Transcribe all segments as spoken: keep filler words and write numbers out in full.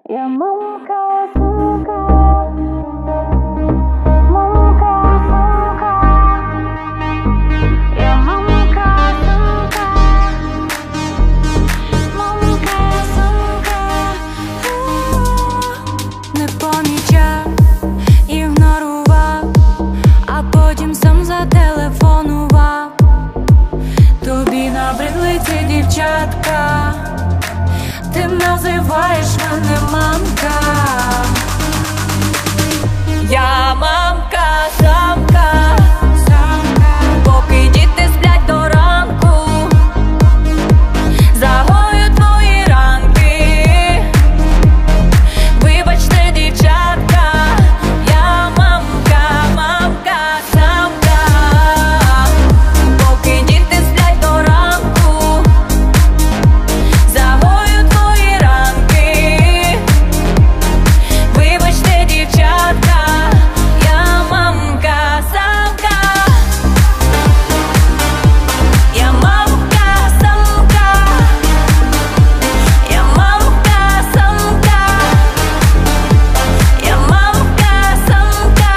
Я мамка, сумка, мамка, сумка. Я мамка, сумка, мамка, сумка. Не помічав, ігнорував, а потім сам зателефонував. Тобі набридли ці дівчатка, ти називаєш мене мамка. Я мамка, самка, самка. Поки діти сплять до ранку, загою твої ранки. Вибачте, дівчатка, я мамка, мамка, самка. Поки діти сплять до ранку, загою твої ранки. Вибачте, дівчатка, я мамка, самка. Я мамка, самка. Я мамка, самка. Я мамка, самка.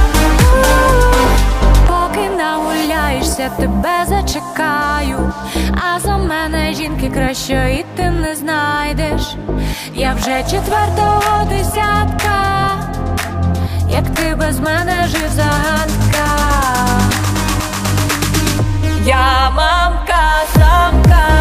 Поки нагуляєшся, тебе зачекаю, а за мене жінки кращої ти не знайдеш. Я вже четвертого десятка, як ти без мене жив, загадка. Я мамка, самка.